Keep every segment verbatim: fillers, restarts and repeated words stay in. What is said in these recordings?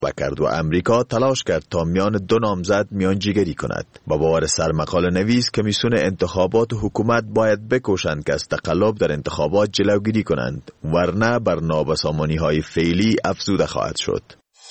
کرد و امریکا تلاش کرد تا میان دو نامزد میانجیگری کند. با باور سرمقاله نویس کمیسیون انتخابات و حکومت باید بکوشند که از تقلب در انتخابات جلوگیری کنند، ورنه بر نابسامانی های فعلی افزوده خواهد شد.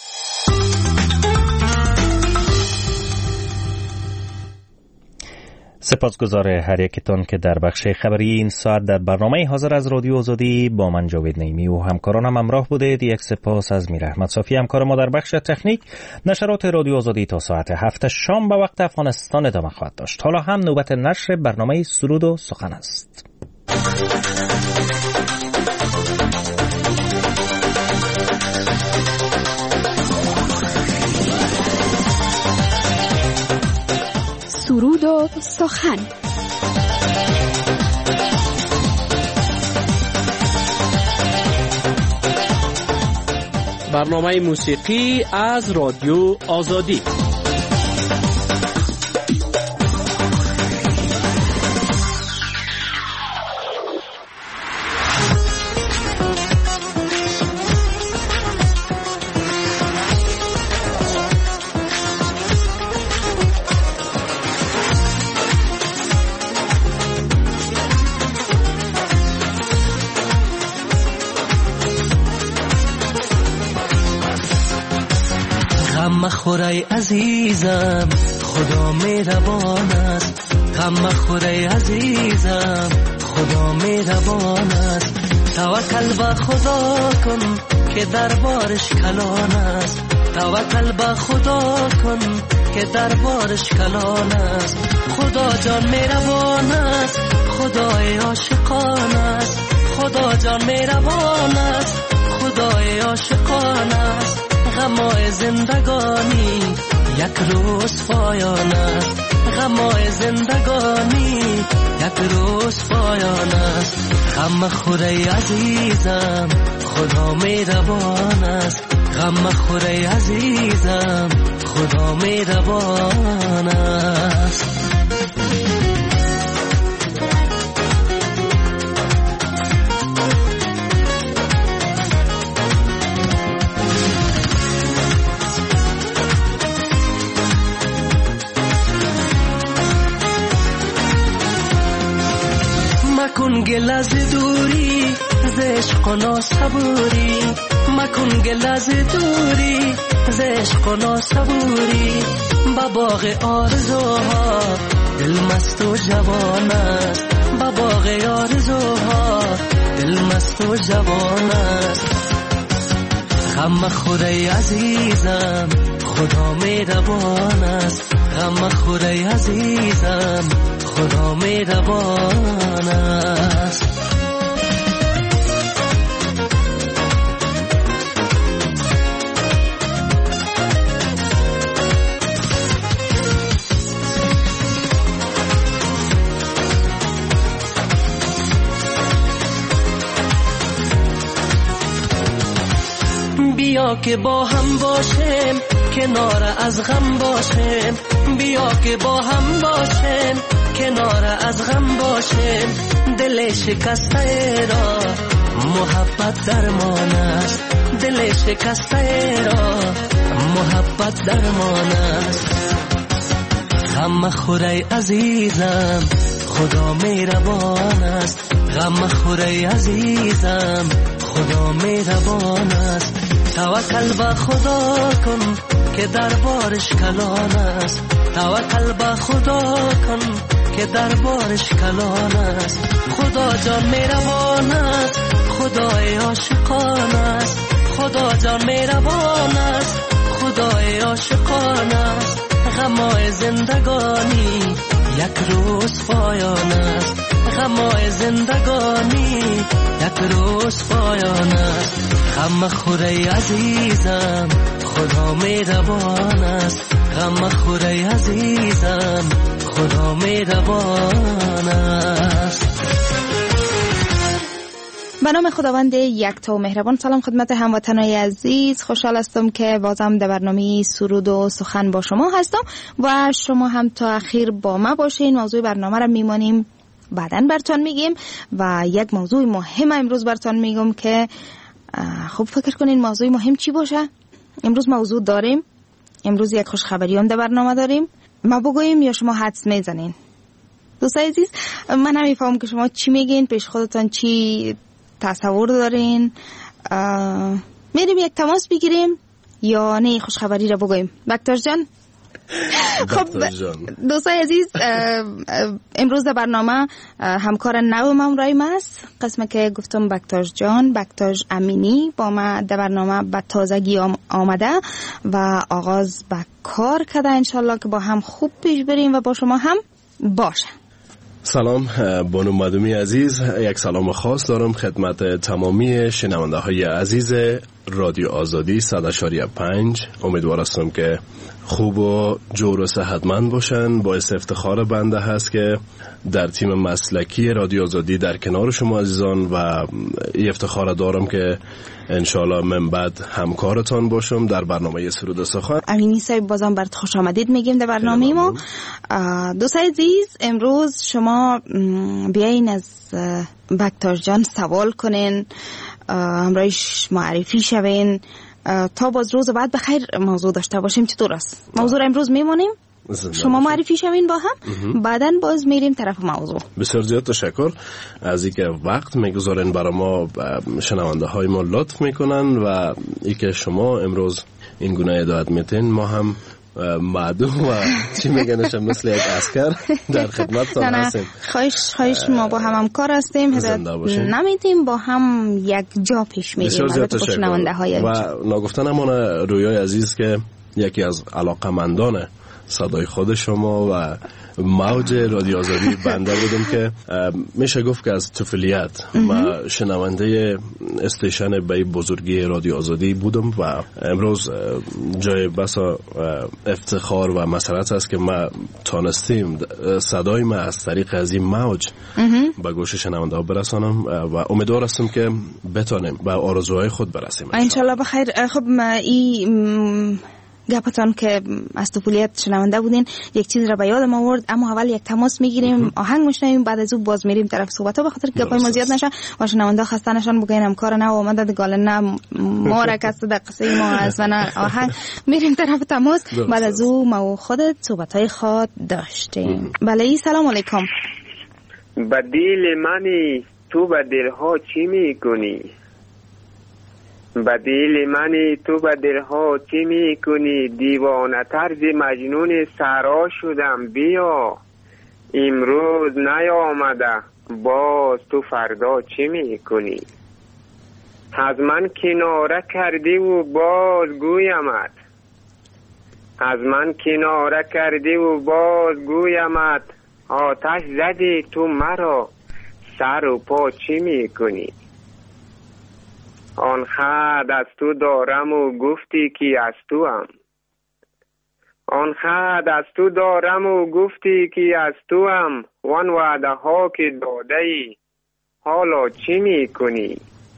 سپاسگزار هر یکتان که در بخش خبری این ساعت در برنامه حاضر از رادیو آزادی با من جاوید نعیمی و همکارانم همراه بودید. یک سپاس از میر احمد صافی همکار ما در بخش تکنیک. نشرات رادیو آزادی تا ساعت هفت شام به وقت افغانستان ادامه خواهد داشت. حالا هم نوبت نشر برنامه سرود و سخن است. سرود و سخن. برنامه موسیقی از رادیو آزادی. مخوری عزیزم خدا مهربان است، غم مخوری عزیزم خدا مهربان است. توکل به خدا کن که دربارش کلان است، توکل به خدا کن که دربارش کلان است. خدا جان مهربان است، خدای عاشقان است، خدا جان مهربان است، خدای عاشقان است. غمای زندگانی یک روز پایان است، غمای زندگانی یک روز پایان است. غم خوری عزیزم خدا مهربان است، غم خوری عزیزم خدا مهربان است. مکن گل از دوری ز عشق و ناصبوری، مکن گل از دوری ز عشق و ناصبوری. با باغ آرزوها دل مست و جوان است، با باغ آرزوها دل مست و جوان است. غم خوری عزیزم خدا مهربان است، غم خوری عزیزم خدا مهربان است. بیا که با هم باشیم کنار از غم باشیم، بیا که با هم باشیم کنار از غم باشیم. دل شکسته را محبت درمان است، دل شکسته را محبت درمان است. غم خوری عزیزم خدا مهربان است، غم خوری عزیزم خدا مهربان است. توکل به خدا کن که دربارش کلان است، توکل به خدا کن که دربارش کلان است. خدا جان مهربان است، خدای عاشقان است، خدا جان مهربان است، خدای عاشقان است. غمای زندگانی یک روز پایان است، غمای زندگانی یک روز پایان است. غم خوری عزیزم خدا مهربان است، غم خوری عزیزم خدا مهربان است. به نام خداوند یکتا و مهربان. سلام خدمت هموطنان عزیز، خوشحال هستم که بازم در برنامه سرود و سخن با شما هستم و شما هم تا اخیر با ما باشین. موضوع برنامه را میمانیم بعداً براتون میگیم و یک موضوع مهم امروز براتون میگم که خوب فکر کنین موضوع مهم چی باشه. امروز موضوع داریم. امروز یک خوشخبری هم در برنامه داریم. ما بگوییم یا شما حدس میزنین؟ دوستای عزیز، من نمیفهم که شما چی میگین، پیش خودتان چی تصور دارین. میریم یک تماس بگیریم یا نه خوشخبری را بگوییم؟ بکتر جان. خب دوستای عزیز، امروز در برنامه همکار نو من رایم است. قسمه که گفتم بکتاج جان، بکتاج امینی با ما در برنامه به تازگی آمده و آغاز به کار کرده. انشالله که با هم خوب پیش بریم و با شما هم باشه. سلام بانو مدومی عزیز، یک سلام خاص دارم خدمت تمامی شنونده های عزیز رادیو آزادی صد و پنج. امیدوار هستم که خوب و جور و صحتمند باشن. باعث افتخار بنده هست که در تیم مسلکی رادیو آزادی در کنار شما عزیزان و این افتخار دارم که انشالله من بعد همکارتان باشم در برنامه سرود سخن. امینی صاحب بازم برات خوش آمدید میگیم در برنامه ما. دوستای عزیز، امروز شما بیاین از بکتار جان سوال کنین، همراهش معرفی شوین تا باز روز بعد بخیر موضوع داشته باشیم. چطور است؟ موضوع امروز میمونیم، شما معرفی شوین با هم، بعداً باز میریم طرف موضوع. بسیار زیاد تشکر از اینکه وقت میگذارین برای ما، شنونده های ما لطف میکنن و اینکه شما امروز این گونه هدایت میتین. ما هم معدوم و چی میگنشم مثل یک عسکر در خدمتتان هستیم. خواهش خواهش ما با هم همکار هستیم، هدایت نمیدیم، با هم یک جا پیش میریم. البته با شنونده های و ناگفتن همون رویای عزیز که یکی از علاقمندان صدای خود شما و موج رادیو آزادی بنده بودم که میشه گفت که از طفولیت ما شنونده استیشن به بزرگی رادیو آزادی بودم و امروز جای بسا افتخار و مسرت است که ما تانستیم صدای ما از طریق از این موج به گوش شنونده ها برسانم و امیدوار هستم که بتانیم به آرزوهای خود برسیم انشالله. بخیر. خب این گپتان که از طفولیت شنونده بودین یک چیز را به یادم آورد، اما اول یک تماس میگیریم، آهنگ میشنویم، بعد از اون باز میریم طرف صحبت ها، به خاطر که گپای ما زیاد نشه و شنونده خسته نشن بگین همکار نه اومده دگال نه ما را کس در قصه ما از و نه آهنگ. میریم طرف تماس، بعد از اون ما خودت صحبت های خود داشتیم. بله، سلام علیکم. بدیل منی تو به دلها چی میکنی؟ بدیل منی تو به دلها چی میکنی؟ دیوانه طرز مجنون سرا شدم، بیا امروز نیامده باز تو فردا چی میکنی؟ از من کناره کردی و باز گویمت، از من کناره کردی و باز گویمت، آتش زدی تو مرا سر و پا چی میکنی؟ آن خط از تو دارم و گفتی کی از تو هم، آن خط از تو دارم و گفتی کی از تو هم، وان وعده ها که داده ای حالا چی میکنی؟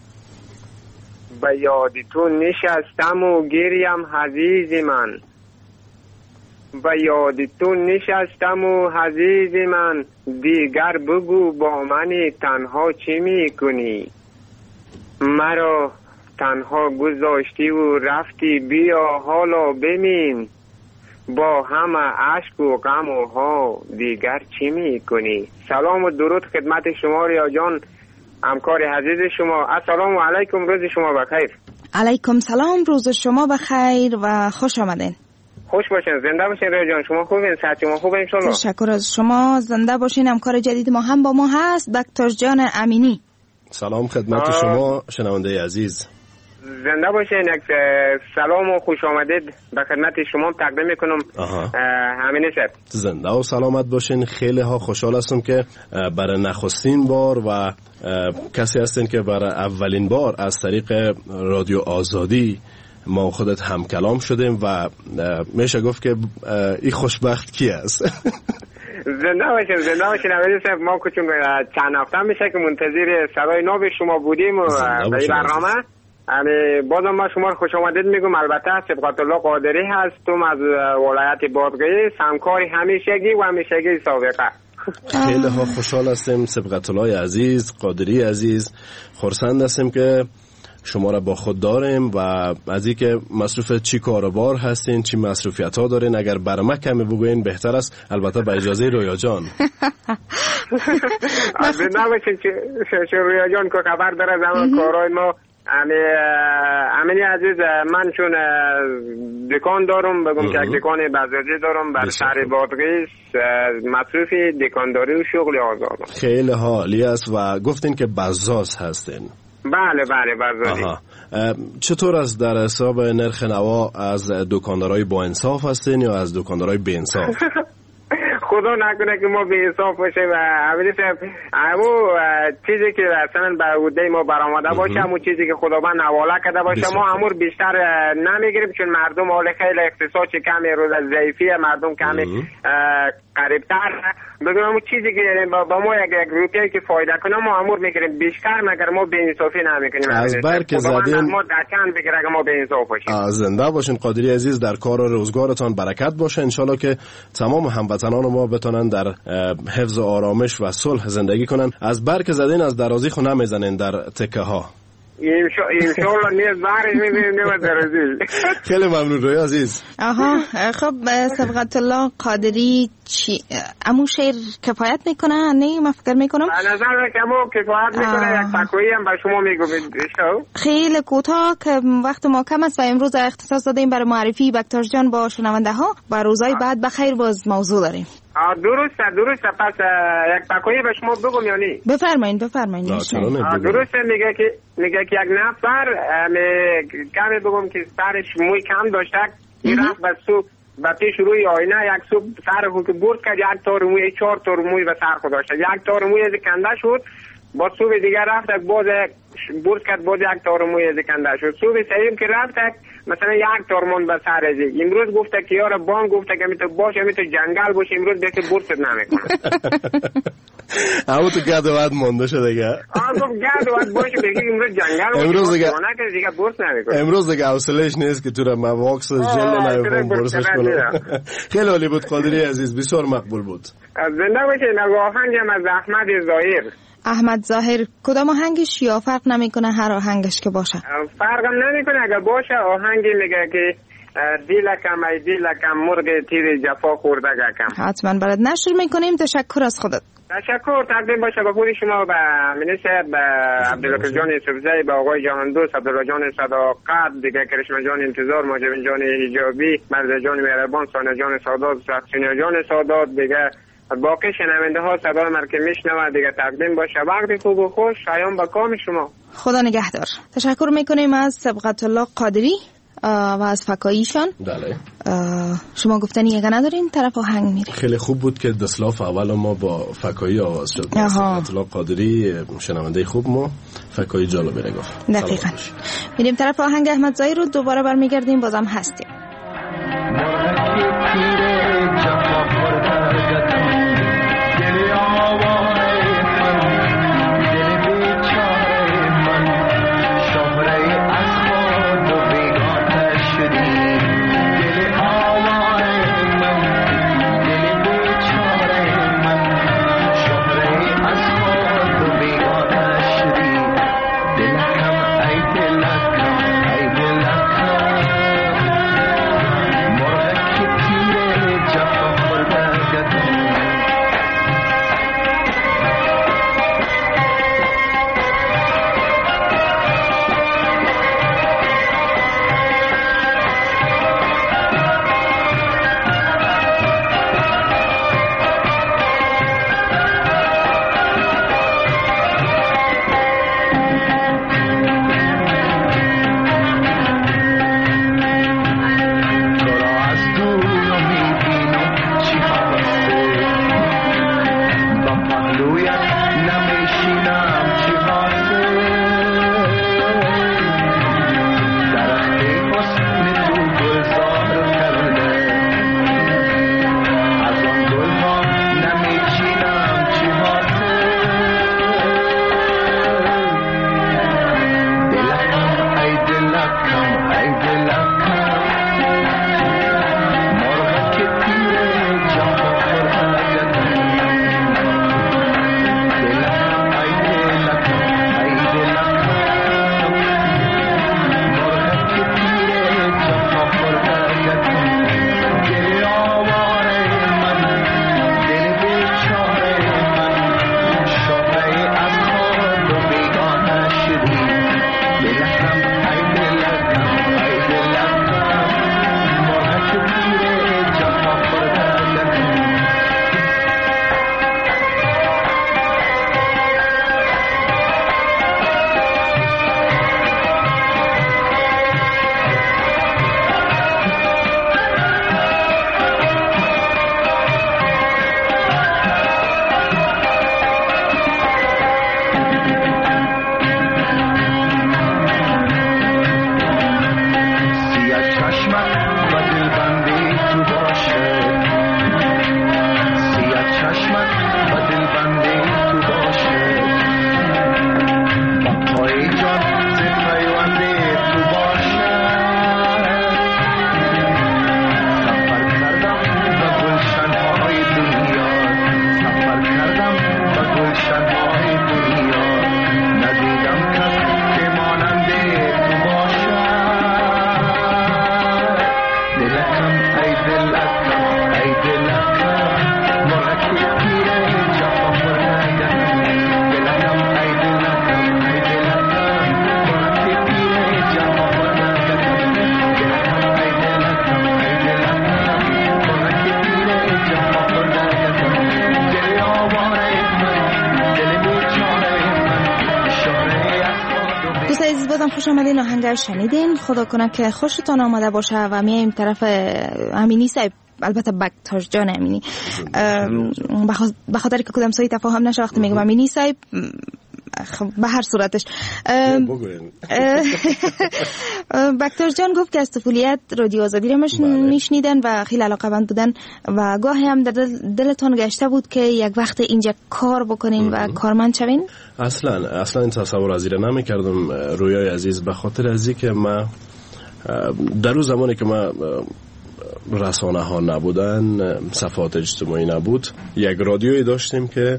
به یاد تو نشستم و گریم عزیز من، به یاد تو نشستم و عزیز من، دیگر بگو با من تنها چی میکنی؟ مرا تنها گذاشتی و رفتی، بیا حالا ببین با همه عشق و غم و ها دیگر چی میکنی؟ سلام و درود خدمت شما ریا جان، همکار عزیز شما. السلام علیکم، روز شما بخیر. علیکم سلام، روز شما بخیر و خوش آمدین. خوش باشین، زنده باشین ریا جان. شما خوبین؟ صحت شما خوبه ان شاء الله؟ تشکر از شما، زنده باشین. همکار جدید ما هم با ما هست، دکتر جان امینی. سلام خدمت آه. شما شنونده عزیز، زنده باشین. یک سلام و خوش آمدید به خدمت شما تقدیم میکنم. همین شب زنده و سلامت باشین. خیلی ها خوشحال هستم که برای نخستین بار و کسی هستین که برای اولین بار از طریق رادیو آزادی ما خودت هم کلام شدیم و میشه گفت که این خوشبخت کی است؟ زنده باشین، زنده باشین. اولی صاحب ما کچون چند هفته میشه که منتظر صدای نو شما بودیم و به این برنامه یعنی بازم ما شما رو خوش آمدید میگم. البته سبقت الله قادری هستم از ولایت بادغیس، همکاری همیشگی و همیشگی سابقه. خیلی ها خوشحال هستیم سبقت الله عزیز، قادری عزیز، خرسند هستیم که شما را با خود داریم و از اینکه مصروف چی کاروبار هستین، چی مصروفیت ها دارین، اگر برام کمی بگوین بهتر است، البته به اجازه رویا جان. از نباشین که رویا جان که خبر داره زمان کارهای ما. امینی عزیز، من چون دکان دارم، بگم که یک دکان بزازی دارم بر شهر بادغیس، مصروفی دکانداری و شغل آزادم. خیلی حالی است و گفتین که بزاز هستین. بله بله بزازی. چطور است در حساب نرخ نوا، از دکاندارای با انصاف هستین یا از دکاندارای بی انصاف؟ خدا نکنه که ما به انصاف باشیم و اولی صاحب همو چیزی که اصلا به عهده ما برآمده باشه، همون چیزی که خداوند حواله کرده باشه ما همون بیشتر نمیگیریم، چون مردم حال خیلی اقتصاد کمی روز ضعیفی، مردم کمی قریبتر بگم همون چیزی که با ما یک یک روپیه که فایده کنه ما همون میگیریم، بیشتر مگر ما به انصافی نمیکنیم. از برک زدین ما دکان بگیره که ما به انصاف باشیم. زنده باشین قادری عزیز، در کار و روزگارتان برکت باشه. انشالله که تمام هموطنان ما بتونن در حفظ و آرامش و صلح زندگی کنن. از برک زدین از درازی خو نمیزنین در تکه ها. انشالله نیز بارش میبینیم درازی. خیلی ممنون روی عزیز. آها خب صبغت الله قادری چی امو شعر کفایت میکنه؟ نه من فکر میکنم به نظر که امو کفایت میکنه. یک تکویی هم به شما میگم خیلی کوتاه که وقت ما کم است و امروز اختصاص دادیم برای معرفی بکتاش جان با شنونده ها و روزهای بعد بخیر باز موضوع داریم. درسته درسته پس یک تکویی به شما بگم یا نی؟ بفرمایید بفرمایید. درسته میگه که میگه که یک نفر کمی بگم که سرش موی کم داشته، این رفت به سو به پیش روی آینه یک سو سر خود که برد کرد، یک تار موی چهار تار موی به سر خود داشته، یک تار موی از کنده شد، با صبح دیگر رفت باز برد کرد، باز یک تار موی از کنده شد. صبح سیم که رفت مثلا یک تار مون به سر ازی، امروز گفته که یار بان گفته که میتو باشه میتو جنگل باشه، امروز دیگه برد نمیکنه. اما تو گد و ود مونده شده دیگه. آ گفت گد و ود باشه دیگه امروز جنگل باشه، امروز دیگه دیگه برد نمیکنه. امروز دیگه حوصله‌اش نیست که تو را مواکس جل نمیکنم برسش کنه. خیلی عالی بود قادری عزیز، بسیار مقبول بود. زنده باشین. آهنگم از احمد ظاهر. احمد ظاهر کدام آهنگش یا فرق نمیکنه هر آهنگش که باشه؟ فرقم نمیکنه اگر باشه. آهنگی میگه که دیلکم ای دیلکم مرغ تیر جفا خورده گکم. حتما برات نشر میکنیم. تشکر از خودت. تشکر. تقدیم باشه به خود شما، به منیسه، به عبدالله جان یوسفزئی، به آقای جهان دوست، عبدالله جان صداقت، دیگه کرشمه جان انتظار، ماجبین جان حجابی، مرزا جان مهربان، سانه جان سادات، سینیا جان سادات، دیگه باقی شنونده ها صدای من که میشنوه دیگه تقدیم باشه. وقتی خوب و خوش شایان با کام شما. خدا نگهدار. تشکر میکنیم از صبغت الله قادری و از فکاییشان. بله. شما گفتنی یگه ندارین طرف آهنگ میره. خیلی خوب بود که دسلاف اول ما با فکایی آواز شد. صبغت الله قادری شنونده خوب ما، فکایی جالو بره گفت. دقیقاً. میریم طرف آهنگ احمد ظاهر رو دوباره برمیگردیم، بازم هستیم. Tire خوش آمدین. آهنگ شنیدین. خدا کنه که خوشتان آمده باشه و میایم طرف امینی صاحب، البته بکتاش جان امینی، به خاطر که کدام سایی تفاهم نشه وقتی میگم امینی صاحب به هر صورتش. بکتاش جان گفت که از طفولیت رادیو آزادی رو میشنیدن و خیلی علاقه‌مند بودن و گاهی هم در دلتون گشته بود که یک وقت اینجا کار بکنین و کارمند شوین؟ اصلا اصلا این تصور از این نمی‌کردم رویای عزیز، به خاطر از اینکه ما در اون زمانی که ما رسانه ها نبودن، صفحات اجتماعی نبود، یک رادیویی داشتیم که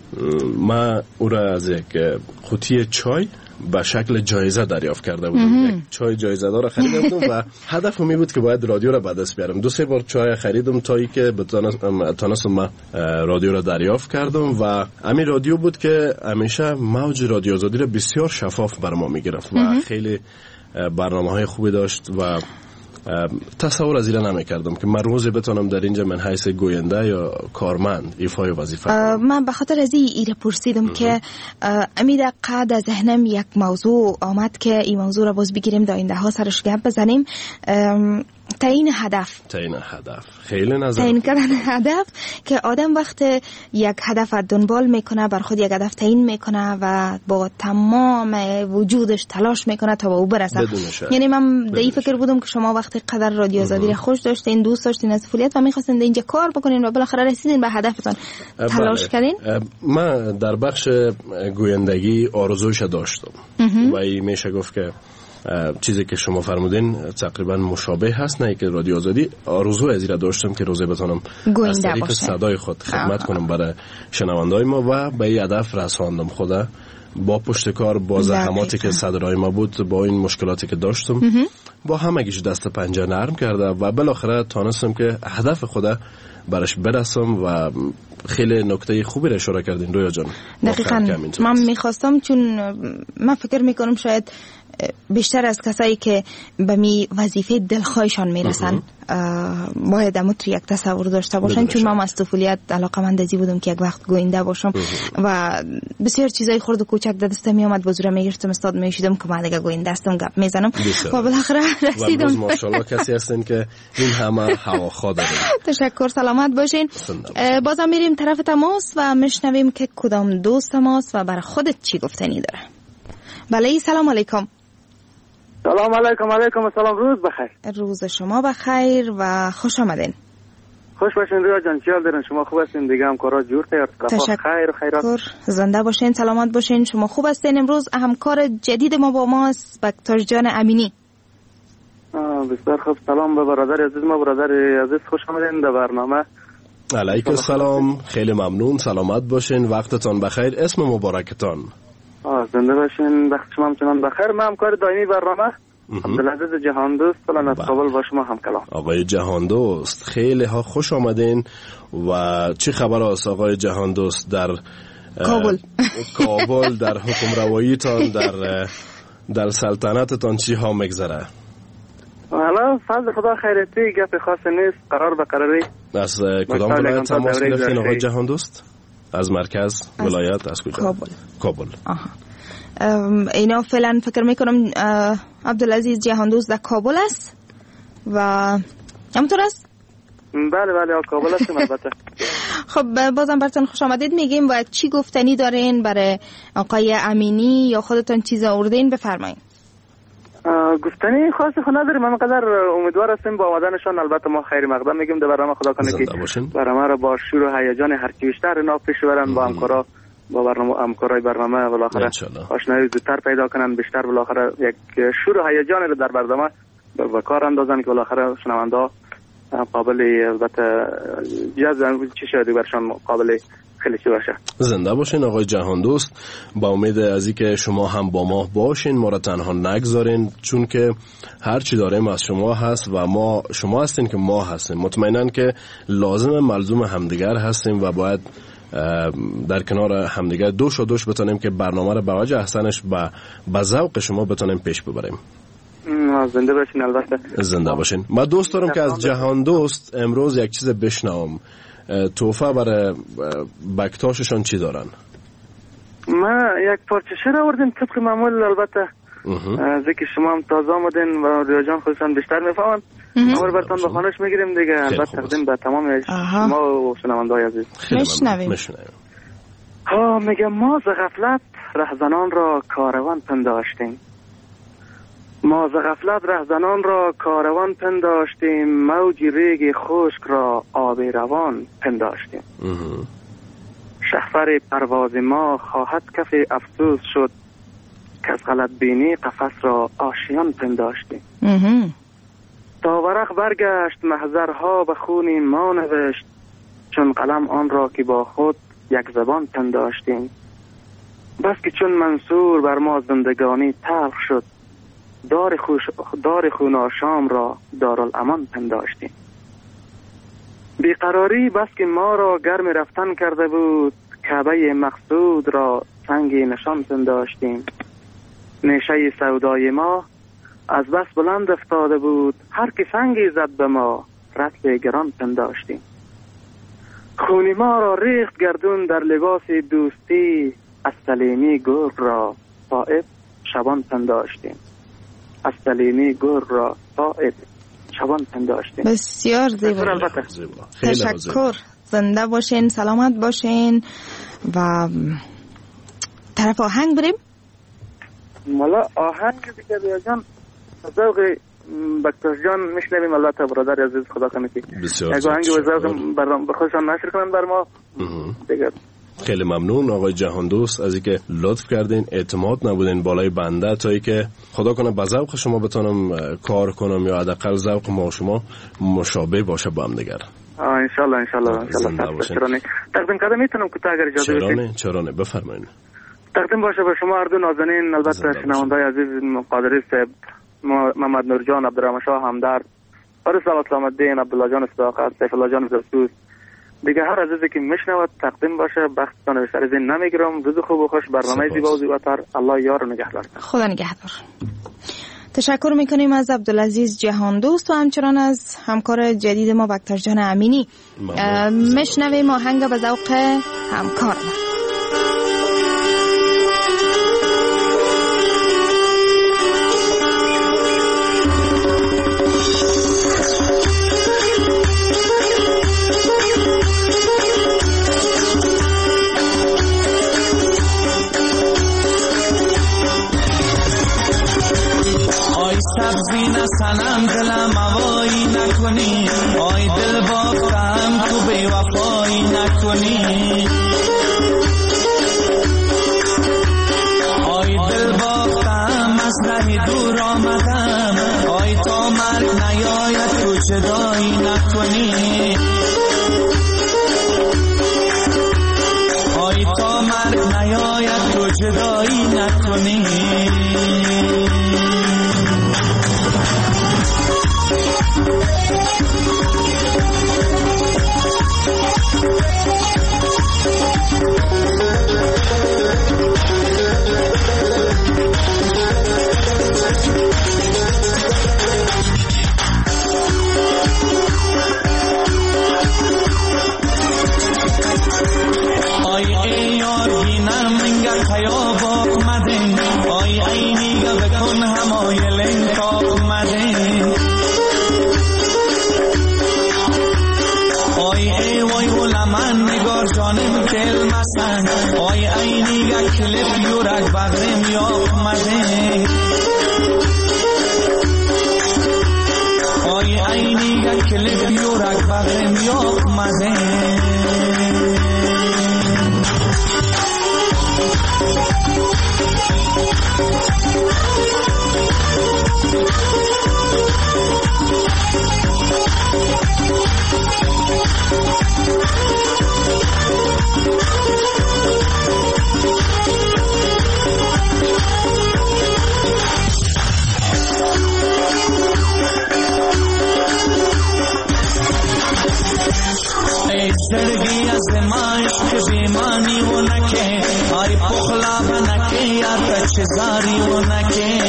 ما او را از یک قوطی چای به شکل جایزه دریافت کرده بودم. یک چای جایزه دار خریده بودم و هدفم می بود که باید رادیو را به دست بیارم. دو سه بار چای خریدم تا اینکه تونستم ما رادیو را دریافت کردم و همین رادیو بود که همیشه موج رادیو آزادی را بسیار شفاف بر ما می گرفت و خیلی برنامه های خوبی داشت و تصور از این نمی کردم که من روزی بتونم در اینجا من حیث گوینده یا کارمند ایفای وظیفه کنم. من به خاطر از این ایره پرسیدم که امید قد از ذهنم یک موضوع آمد که این موضوع را باز بگیریم در آینده ها سرش گپ بزنیم. تعیین هدف تعیین هدف خیلی نظر تعیین کردن هدف که آدم وقت یک هدف دنبال میکنه، بر خود یک هدف تعیین میکنه و با تمام وجودش تلاش میکنه تا به او برسه. یعنی من در این فکر بودم که شما وقتی قدر رادیو آزادی را خوش داشتین، دوست داشتین از طفولیت و میخواستین اینجا کار بکنین و بالاخره رسیدین به هدفتون، تلاش کردین. من در بخش گویندگی آرزوش داشتم و این میشه گفت که چیزی که شما فرمودین تقریبا مشابه هست. نه که رادیو آزادی آرزو از این داشتم که روزی بتونم از طریق صدای خود خدمت کنم برای شنوندای ما و به این هدف رساندم. خدا با پشت کار، با زحماتی که صدرای ما بود، با این مشکلاتی که داشتم، با همگیش دست پنجه نرم کرده و بالاخره تونستم که هدف خدا برش برسم و خیلی نکته خوبی را اشاره کردین رویا جان. دقیقاً من میخواستم، چون من فکر میکنم شاید بیشتر از کسایی که به می وظیفه دلخواهشان میرسن باید امو تو یک تصور داشته باشن، چون من از طفولیت علاقه‌مند ازی بودم که یک وقت گوینده باشم و بسیار چیزای خرد و کوچک در دستم می اومد، بازوره میگرفتم استاد میشیدم که من دیگه گوینده هستم گپ میزنم و بالاخره رسیدم. و ماشاءالله کسی هستین که این همه هواخواه دارین. تشکر، سلامت باشین. بازم میریم طرف تماس و میشنویم که کدام دوست ماست و برای خودت چی گفتنی داره. بله، سلام علیکم. سلام علیکم. علیکم السلام. روز بخیر. روز شما بخیر و خوش آمدین. خوش باشین رویا جان. چی حال دارین؟ شما خوب هستین؟ دیگه همکارا جور تیار تشکر. خیر و خیرات. زنده باشین، سلامت باشین. شما خوب هستین؟ امروز همکار جدید ما با ماست بکتاش جان امینی. بسیار خوب. سلام به برادر عزیز ما. برادر عزیز خوش آمدین در برنامه. علیکم السلام. خیلی ممنون. سلامت باشین. وقتتان بخیر. اسم مبارکتان؟ زنده باشین. وقت شما همچنان بخیر. من همکار دائمی برنامه عبدالعزیز جهان دوست فلان از کابل با شما هم کلام. آقای جهان دوست خیلی ها خوش آمدین. و چه خبر است آقای جهان دوست در کابل؟ کابل در حکم رواییتان، در در سلطنتتان چی ها میگذره؟ حالا فضل خدا خیرتی، گپ خاصی نیست. قرار به قراری. از کدام ولایت تماس گرفتین آقای جهان دوست؟ از مرکز ولایت؟ از کجا؟ کابل. کابل. آها. اینا فعلا فکر میکنم عبدالعزیز جهان دوست در کابل است و همونطور است؟ بله بله کابل هستیم البته. خب بازم براتون خوش آمدید میگیم. و چی گفتنی دارین برای آقای امینی یا خودتون چیز آوردین؟ بفرمایید. گفتنی خاصی خود نداریم. من قدر امیدوار هستیم با آمدنشان. البته ما خیر مقدم میگیم در برنامه. خدا کنه که برنامه را با شور و هیجان هر کی بیشتر اینا پیش برن، با همکارا با برنامه همکارای برنامه بالاخره آشنایی زودتر پیدا کنن، بیشتر بالاخره یک شور و هیجانی رو در برنامه به کار اندازن که بالاخره شنوندا قابل البته جذب چی شده برشان قابل خیلی چی باشه. زنده باشین آقای جهان دوست. با امید از اینکه شما هم با ما باشین، ما را تنها نگذارین، چون که هر چی داریم از شما هست و ما شما هستین که ما هستیم. مطمئنن که لازم ملزوم همدیگر هستیم و باید در کنار همدیگر دوش و دوش بتونیم که برنامه را به وجه احسنش با با ذوق شما بتونیم پیش ببریم. زنده باشین. البته زنده باشین. ما دوست دارم که از جهان دوست امروز یک چیز بشنوم. توفه برای بکتاششان چی دارن؟ ما یک پارچه شعر آوردیم طبق معمول. البته از اینکه شما هم تازه آمدین و ریا جان خودشان بیشتر میفهمن امر برتان به خانش میگیریم دیگه. البته تقدیم به تمام شما و شنونده‌های عزیز. میشنویم. ها میگه ما ز غفلت رهزنان را کاروان پنداشتیم، ما ز غفلت رهزنان را کاروان پنداشتیم، موج ریگ خشک را آب روان پنداشتیم. شهپر پرواز ما خواهد کف افسوس شد، که از غلط بینی قفس را آشیان پنداشتیم. تا ورق برگشت محضرها به خونی ما نوشت، چون قلم آن را که با خود یک زبان پنداشتیم. بس که چون منصور بر ما زندگانی تلخ شد، دار, خوش دار خوناشام را دارالامان پنداشتیم. بیقراری بس که ما را گرم رفتن کرده بود، کعبه مقصود را سنگی نشان پنداشتیم. نیشه سودای ما از بس بلند افتاده بود، هر که سنگی زد به ما رطل گران پنداشتیم. خونی ما را ریخت گردون در لباس دوستی، از سلیمی گرگ را صائب شبان پنداشتیم. از سلیمی گرگ را صائب شبان پنداشتیم. بسیار زیبا. تشکر. زنده باشین، سلامت باشین. و طرف آهنگ بریم. مالا آهنگ دیگه بیا جان ذوق بکتاش جان میشنویم. البته برادر عزیز خدا کنه که یک آهنگ و ذوق برام به خودشان نشر کنن بر ما دیگه. خیلی ممنون آقای جهان دوست از اینکه لطف کردین، اعتماد نبودین بالای بنده تا اینکه خدا کنه به ذوق شما بتونم کار کنم یا حداقل ذوق ما و شما مشابه باشه با هم دیگر. آه ان شاء الله ان شاء الله ان شاء الله. تقدیم کردم میتونم کوتاه اگر اجازه بدید؟ چرا نه چرا نه بفرمایید. تقدیم باشه به شما اردو نازنین، البته شنونده‌های عزیز قادری صاحب، محمد نورجان، عبدالرحمن شاه همدرد، فارس سلام الدین، عبدالله جان صداقت، سیف الله جان زرسوس، دیگه هر عزیزی که میشنود تقدیم باشه. بختتان بیشتر از این نمیگیرم. روز خوب و خوش، برنامه زیبا و زیباتر. الله یار و نگهدار. خدا نگهدار. تشکر میکنیم از عبدالعزیز جهان دوست و همچنان از همکار جدید ما بکتاش جان امینی. میشنویم آهنگ به ذوق همکار ما. سبزین سنم دلم هوایی نکنی، آی دل بافتم تو بی وفایی نکنی، آی دل بافتم از راه دور آمدم، آی تا مرگ نیاید تو جدایی نکنی، آی تا مرگ نیاید تو جدایی نکنی. آی اینی یک کلپ یورک بغرم یاق مده، آی اینی یک کلپ یورک بغرم یاق مده. زرگی از ماش که بیمانی و نکه، آی پخلا بنکه یا تچزاری و نکه،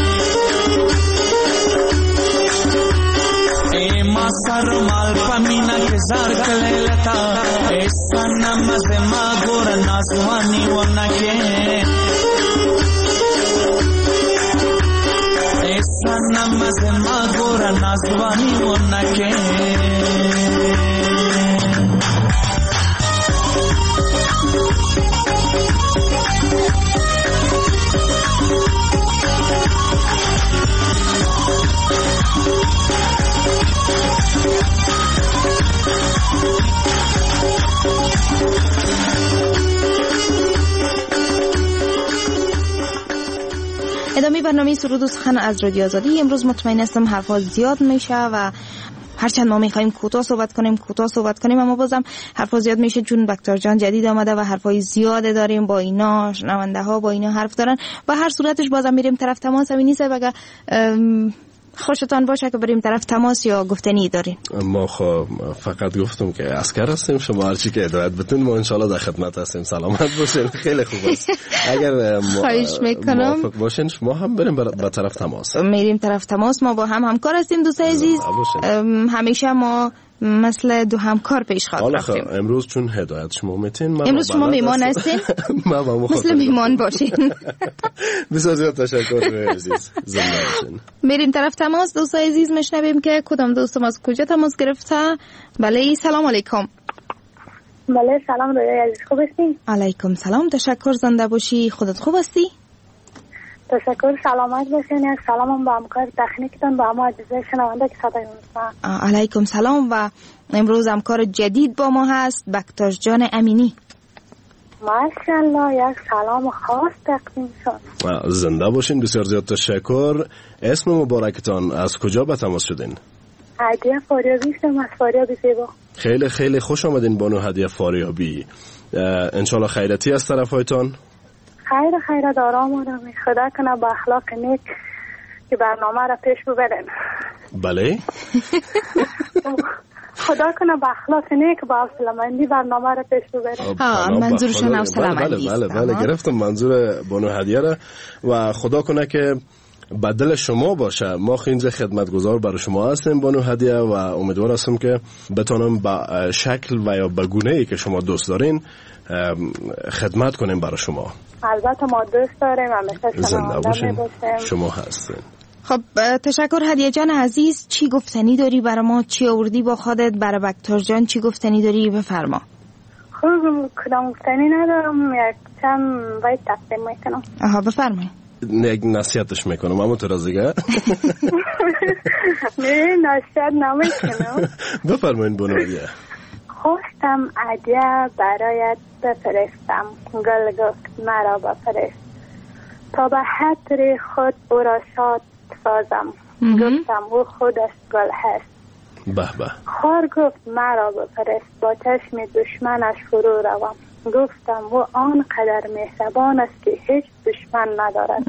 ای ما سر مال پمینا که زار کلیلتا، ای سنم از ما گور نازوانی و نکه، نازوانی و نکه ادامه برنامه سرود و سخن از رادیو آزادی. امروز مطمئن هستم حرفا زیاد میشه و هرچند ما میخوایم کوتاه صحبت کنیم کوتاه صحبت کنیم اما بازم حرفا زیاد میشه چون بکتر جان جدید آمده و حرفای زیاد داریم با اینا، شنونده ها با اینا حرف دارن و هر صورتش بازم میریم طرف تماس. همین نیست بگه خوشتان باشه که بریم طرف تماس یا گفتنی دارین؟ ما خب فقط گفتم که عسکر هستیم، شما هرچی که هدایت بتون ما انشالله در خدمت هستیم. سلامت باشین. خیلی خوب است. اگر موافق باشین شما هم بریم به طرف تماس. میریم طرف تماس. ما با هم همکار هستیم دوست عزیز. همیشه ما مثل دو همکار پیش خواهد رفتیم. امروز چون هدایت شما میتین، امروز شما میمان هستین مثل میمان باشین. بسیار زیاد تشکر عزیز. زنده باشین. میریم طرف تماس. دوست عزیز میشنویم که کدام دوستم از کجا تماس گرفته. بله سلام علیکم. بله سلام رویا عزیز، خوب هستین؟ علیکم سلام، تشکر. زنده باشی. خودت خوب هستی؟ تشکر، سلامت باشین. یک سلام با همکار تکنیکتون با ما عزیزای شنونده که صدای میشنون. علیکم سلام. و امروز همکار جدید با ما هست بکتاش جان امینی. ماشاءالله، یک سلام خاص تقدیم شد. زنده باشین. بسیار زیاد تشکر. اسم مبارکتان، از کجا به تماس شدین؟ هدیه فاریابی هستم از فاریابی زیبا. خیلی خیلی خوش آمدین بانو هدیه فاریابی. انشالله خیرتی از طرف هایتان. خیر خیر دارم آرامی. خدا کنه با اخلاق نیک که برنامه را پیش ببرن. بله خدا کنه با اخلاق نیک با حوصله‌مندی برنامه را پیش ببرن. ها منظورشون حوصله‌مندی است. بله بله بله گرفتم منظور بانو هدیه را و خدا کنه که بدل شما باشه. ما خیلی خدمتگزار برای شما هستیم بانو هدیه و امیدوار هستم که بتونم با شکل و یا به گونه‌ای که شما دوست دارین خدمت کنیم برای شما. البته ما دوست داریم همیشه زنده باشین. شما هستین. خب تشکر هدیه جان عزیز. چی گفتنی داری برای ما؟ چی آوردی با خودت؟ برای بکتر جان چی گفتنی داری؟ بفرما. خب کدام گفتنی ندارم، یک چند باید تقدیم میکنم. آها بفرمایید. یک نصیحتش میکنم اما تو را دیگه نه نصیحت نمیکنم. بفرمایید بانویه. خواستم هدیه برایت بفرستم، گل گفت مرا بفرست تا به خاطر خود او را شاد سازم. گفتم او خودش گل هست. به به. خار گفت مرا بفرست با چشم دشمنش فرو روم. گفتم او آنقدر مهربان است که هیچ دشمن ندارد.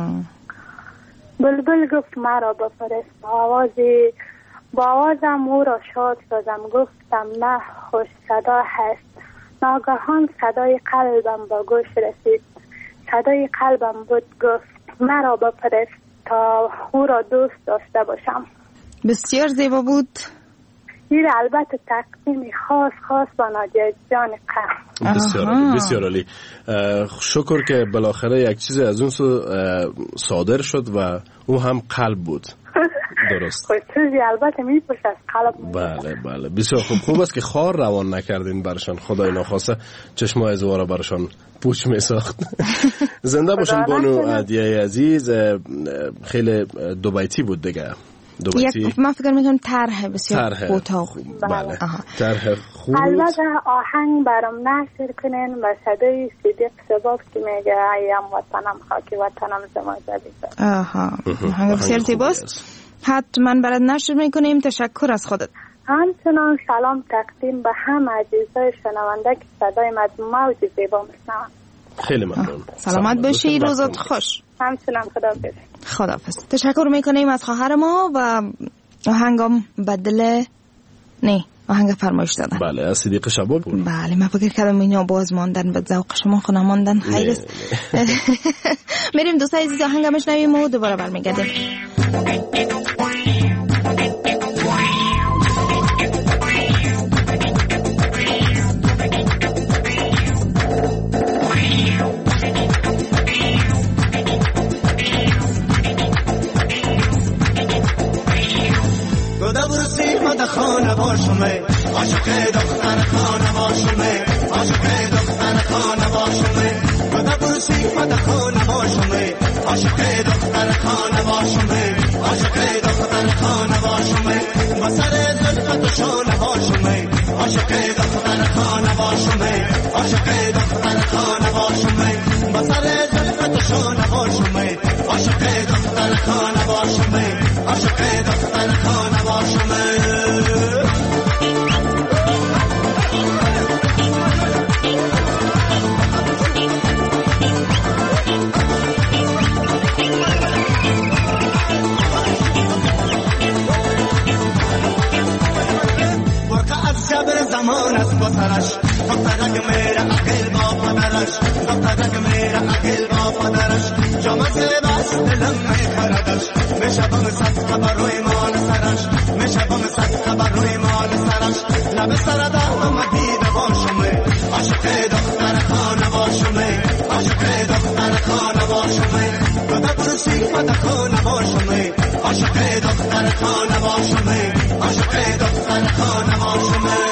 بلبل گفت مرا بفرست با آوازی با آوازم او را شاد سازم. گفتم نه خوش صدا هست. ناگهان صدای قلبم با گوش رسید. صدای قلبم بود گفت مرا بفرست تا او را دوست داشته باشم. بسیار زیبا بود. این البته تقدیم خاص خاص با نادیه جان قلب. بسیار عالی بسیار عالی. شکر که بالاخره یک چیز از اون صادر شد و او هم قلب بود. درست. خود چیزی البته میپوشه از قلب. بله بله بسیار خوب. خوب است که خار روان نکردین برشان. خدای ناخواسته چشمای ازوارا برشان پوچ میساخت. زنده باشین بانو هدیه عزیز. خیلی دو بیتی بود دیگه. یک من فکر میکنم طرح بسیار کوتاه. بله طرح خوب. البته آهنگ برام نشر کنین و صدای صدیق سباب که میگه ایم وطنم خاکی وطنم زمان جدید. آها آهنگ بسیار زیباست. حتما برات نشر میکنیم. تشکر از خودت. همچنان سلام تقدیم به همه عزیزای شنونده که صدای موج زیبا میشنون. خیلی ممنون. سلامت باشی. روزت خوش. همچنان خداحافظ. خداحافظ. تشکر میکنیم از خواهر ما و آهنگم بدل نه آهنگ فرمایش دادن. بله از صدیق شباب بود. بله من فکر کردم اینا باز ماندن به ذوق شما خونه ماندن. خیر است. میریم دوستای عزیز آهنگ میشنویم و دوباره برمیگردیم. خانه باشمه عاشق دختر خانه باشمه عاشق دختر خانه باشمه خدا برسی خدا خانه باشمه عاشق دختر خانه باشمه عاشق دختر خانه باشمه بسر زلفت شانه باشمه عاشق دختر خانه باشمه عاشق دختر خانه باشمه بسر زلفت شانه باشمه عاشق دختر خانه باشمه عاشق دختر خانه باشمه زمان است با سرش دخترک میره عقل با پدرش دخترک میره عقل با پدرش جامعه بس دلم میخردش میشه بم صد خبر روی مال سرش میشه بم صد خبر روی مال سرش لب سر دارم دیده باشمه عاشق دختر خانه باشمه عاشق دختر خانه باشمه خدا برسی خدا خانه باشمه عاشق دختر خانه باشمه عاشق دختر خانه باشمه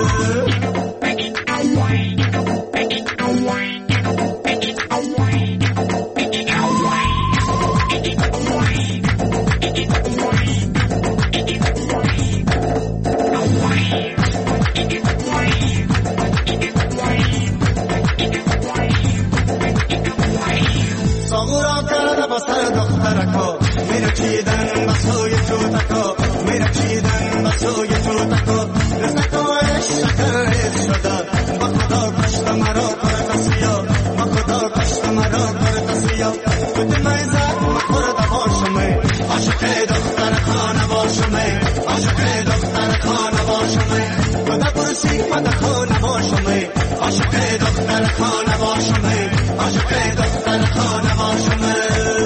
ساغورا کرده بسر دخترکا میره چیدن بسوی توتکا میره چیدن بسوی توتکا رزدکایش شکرش شده با خدا کشت مرا کرد سیا با خدا کشت مرا کرد سیا کتی میزد مخورده باشمه عاشق دختر خانه باشمه عاشق دختر خانه باشمه خدا برسی خدا خانه باشمه عاشق دختر خانه باشمه عاشق دختر خانه باشمه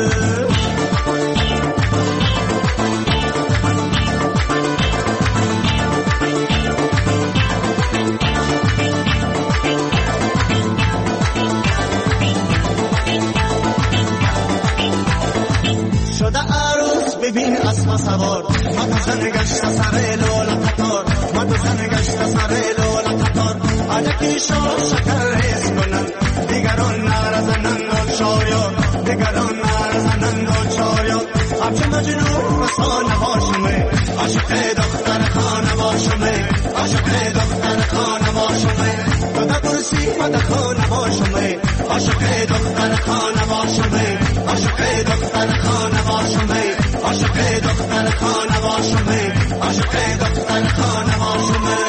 ببین اسب سوار ما تو زن گشت سر لولا قطار ما تو زن گشت سر لولا قطار علکی شار شکر ریز کنن دیگران نرزنن و شاریار دیگران نرزنن و شاریار همچه مجنون فسانه باشمه عاشق دختر خانه باشمه عاشق دختر خانه باشمه خدا برسی خدا خانه باشمه عاشق دختر خانه باشمه عاشق دختر خانه باشمه عاشق دختر خانه باشمه عاشق دختر خانه باشمه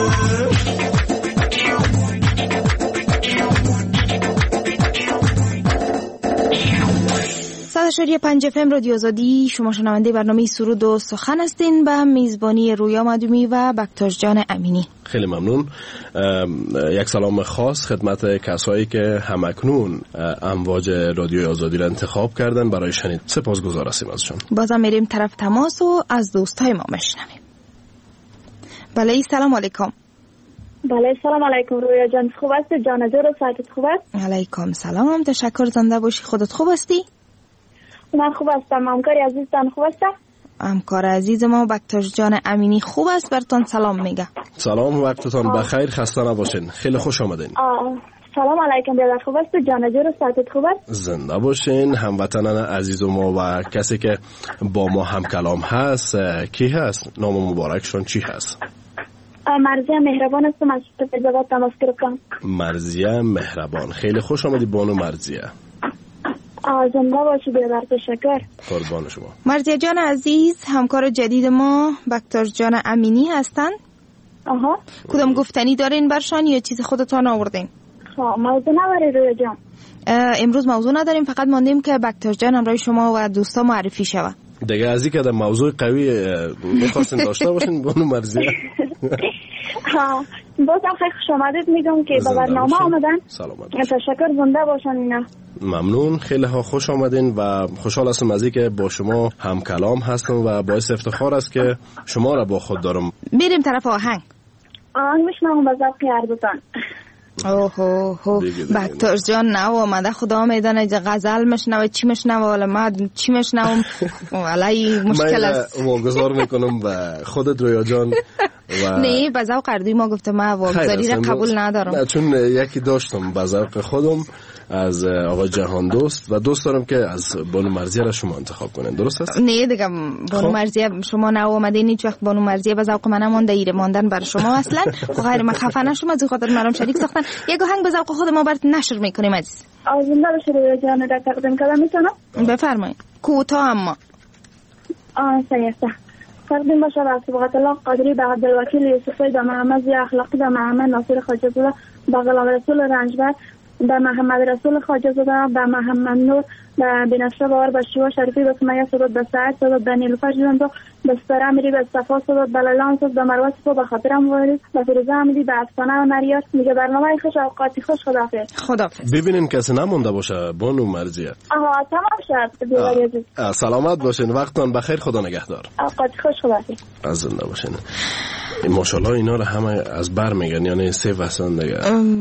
صد پنج اف ام رادیو آزادی، شما شنونده برنامه سرود و سخن هستین به میزبانی رویا مدومی و بکتاش جان امینی. خیلی ممنون. یک سلام خاص خدمت کسایی که همکنون امواج رادیو آزادی را انتخاب کردن برای شنید. سپاسگزار هستیم ازشون. بازم میریم طرف تماس و از دوستای ما میشنویم. بله سلام علیکم. بله سلام علیکم رویا جان، خوب هستی؟ جان جور سایتت خوب است؟ علیکم سلام، تشکر، زنده باشی. خودت خوب هستی؟ من خوب هستم. همکاری عزیزتان خوب است؟ همکار عزیز ما بکتاش جان امینی خوب است، برتون سلام میگه. سلام، وقتتان بخیر، خسته نباشین. خیلی خوش آمدین. سلام علیکم برادر، خوب است؟ جان جور سایتت خوب است؟ زنده باشین. هموطنان عزیز ما و کسی که با ما هم کلام هست کی هست؟ نام مبارکشون چی هست؟ مرزیه مهربان هستم، از فیض‌آباد تماس گرفتم. مرزیه مهربان، خیلی خوش آمدی بانو مرزیه. زنده باشی برادر، تشکر. قربان شما. مرزیه جان عزیز همکار جدید ما بکتاش جان امینی هستن. آها. کدام گفتنی دارین برشان یا چیز خودتان آوردین؟ خب موضوع نداری رویا جان؟ امروز موضوع نداریم، فقط ماندیم که بکتاش جان همراه شما و دوستا معرفی شود. دیگه از اینکه موضوع قوی می‌خواستین داشته باشین بانو مرزیه. ها بازم خیلی خوش آمدید میگم که به برنامه آمدن. سلامت. تشکر، زنده باشن اینا. ممنون، خیلی ها خوش آمدین و خوشحال هستم از اینکه با شما هم کلام هستم و باعث افتخار است که شما را با خود دارم. میریم طرف آهنگ. آهنگ میشنم به ذوق هردوتان. اوه هو بکتاش جان نه آمده، خدا میدونه غزل مشنوه چی مشنوه ولی ما چی مشنوم ولی مشکل است. من واگذار میکنم و خودت رویا جان نه به ذوق اردوی ما گفتم ما واگذاری را قبول ندارم. نه چون یکی داشتم به ذوق خودم از آقای جهان دوست و دوست دارم که از بانو مرضیه را شما انتخاب کنین. درست است؟ نه دیگه بانو مرضیه شما نه اومدین هیچ وقت بانو مرضیه به ذوق من نمونده، ایره ماندن بر شما اصلا. غیر من خفه نشم از خاطر مرام شریک ساختن. یک آهنگ به ذوق خود ما برات نشر میکنیم عزیز. آزنده بشه روی جان را تقدیم کردم میتونم؟ بفرمایید. کوتاه اما آه سیسته تقدیم باشه به سبقت الله قادری، به عبدالوکیل یوسفی، به محمد ضیاء اخلاقی، به محمد ناصر خواجه زاده، به غلام رسول رنجبر، به محمد رسول خواجه زاده، به محمد نور، به بنفشه باور، به شیوا شریفی، به سمیه صداد، به سعد صداد، به نیلوفر جلندو، به سپر امیری، به صفا صداد، به لیلان صداد، به مروه صفا، به خاطرم وارد، به فیروزه امیری، به افسانه و نریار. میگه برنامه خوش اوقاتی خوش. خداحافظ. خداحافظ. ببینین کسی نمونده باشه بانو مرضیه. آها تمام شد. بیاری عزیز. سلامت باشین، وقتتون بخیر، خدا نگهدار. اوقاتی خوش. خداحافظ. از زنده باشین. ماشاءالله اینا رو همه از بر میگن، یعنی سه وسان دیگه.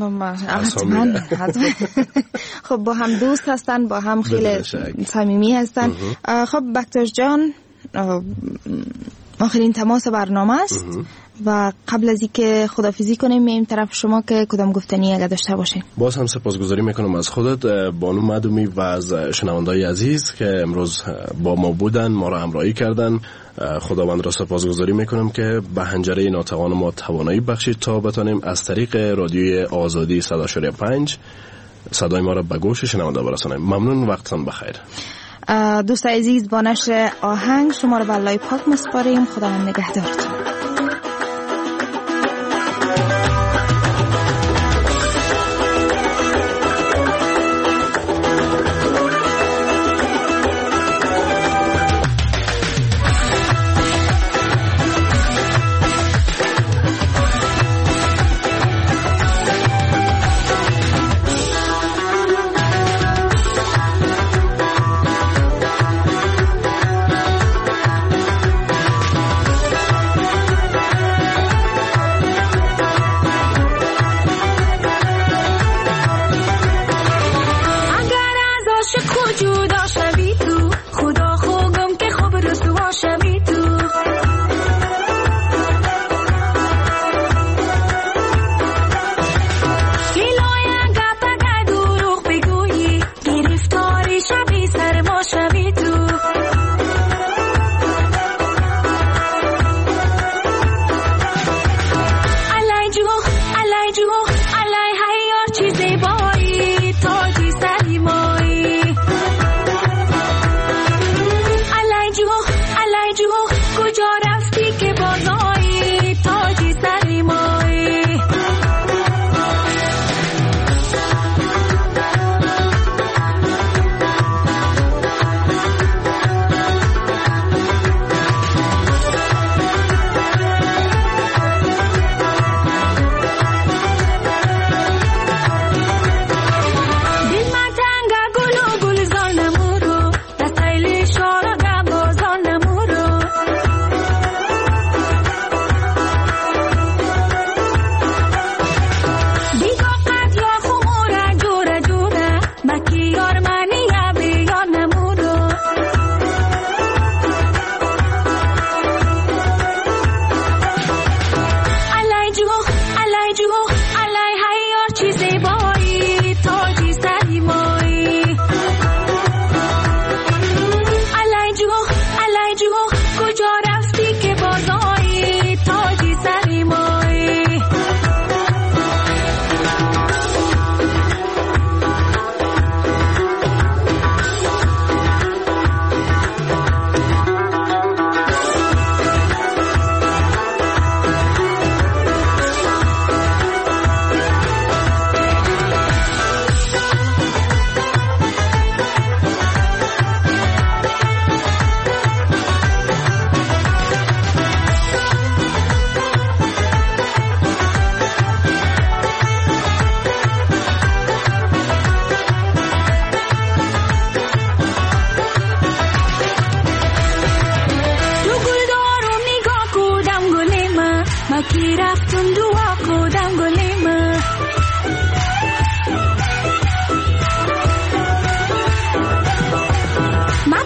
خب با هم دوست هستن، با هم خیلی صمیمی هستن. خب بکتاش جان آخرین تماس برنامه است و قبل از اینکه خدافیزی کنیم مییم طرف شما که کدام گفتنی اگه داشته باشین. باز هم سپاسگزاری میکنم از خودت بانو مدومی و از شنوندای عزیز که امروز با ما بودن، ما را همراهی کردن. خداوند را سپاسگزاری میکنم که به حنجره ناطقان ما توانایی بخشید تا بتانیم از طریق رادیوی آزادی صد و شش پنج صدای ما را به گوش شنونده برسانیم. ممنون، وقتتان بخیر. دوست عزیز با نشر آهنگ شما را به الله پاک مسپاریم. خداوند نگهدارتون.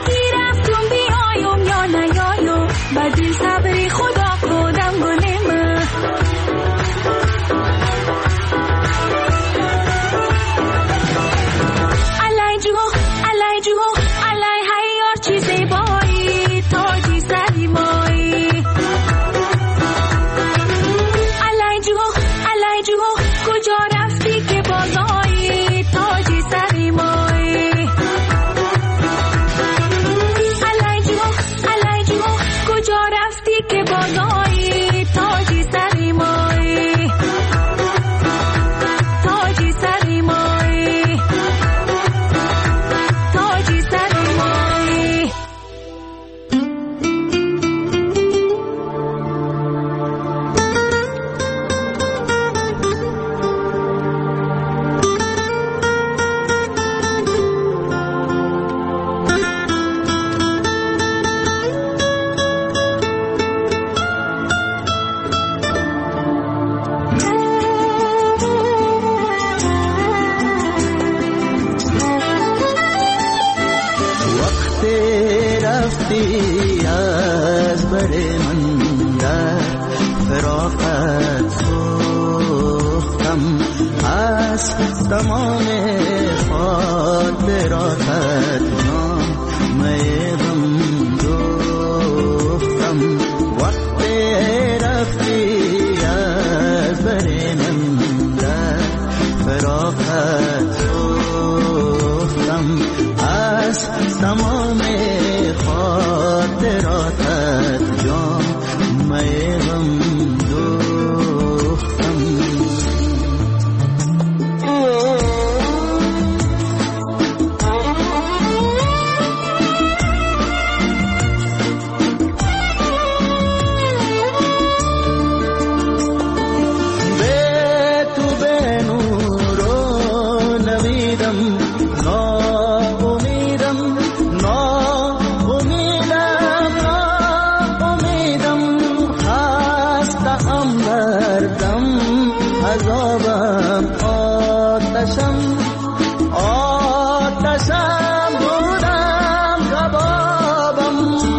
بدین صبری خدا کدام گلیم رفتی از بر من در فراقت سوختم از تمام خاطراتت نامه غم دوختم وقت رفتی از بر من در فراقت سوختم از تمام خاطراتت جامه غم دوختم عذابم آتشم آتشم بودم کبابم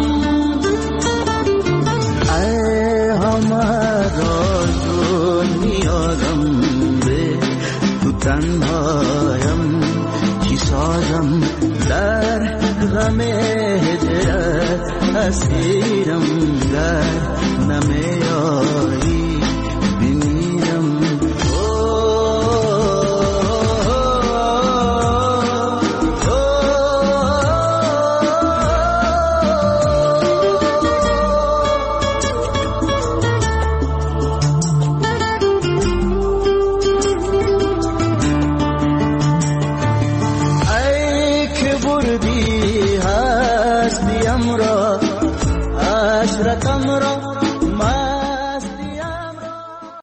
ای همه راز و نیازم به تو تنهایم چی سازم در غم هجرت اسیرم در نمیایی